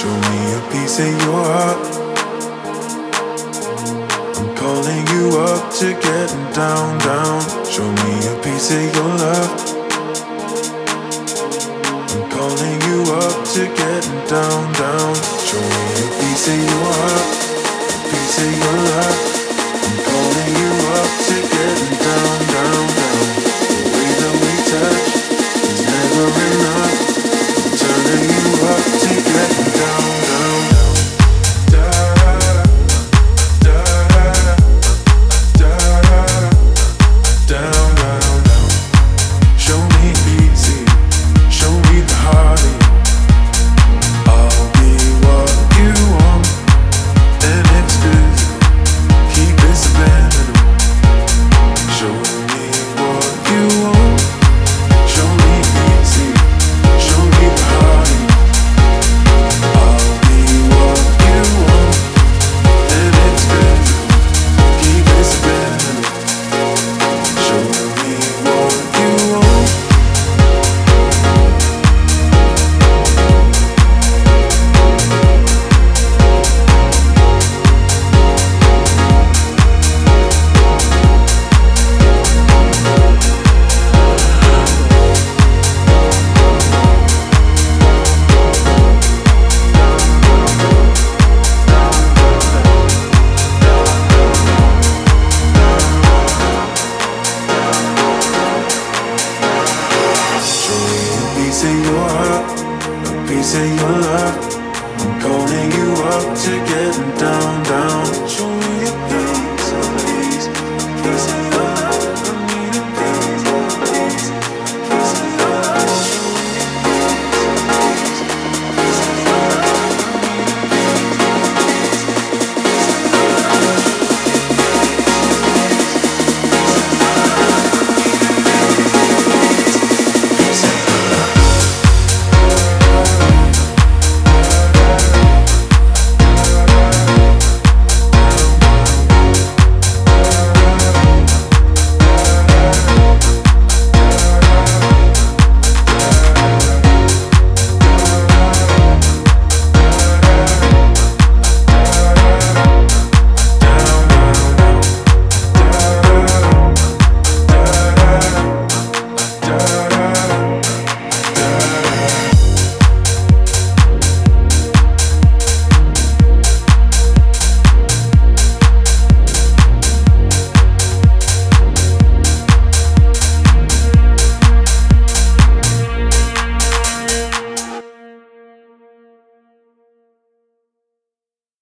Show me a piece of your heart. I'm calling you up to getting down, down. Show me a piece of your love. I'm calling you up to getting down, down. Show me a piece of your heart, a piece of your love. I'm calling you up to getting down, down, down. The way that we touch is never enough. I'm turning you up to getting down, down, down. Piece of your love, I'm calling you up to getting down.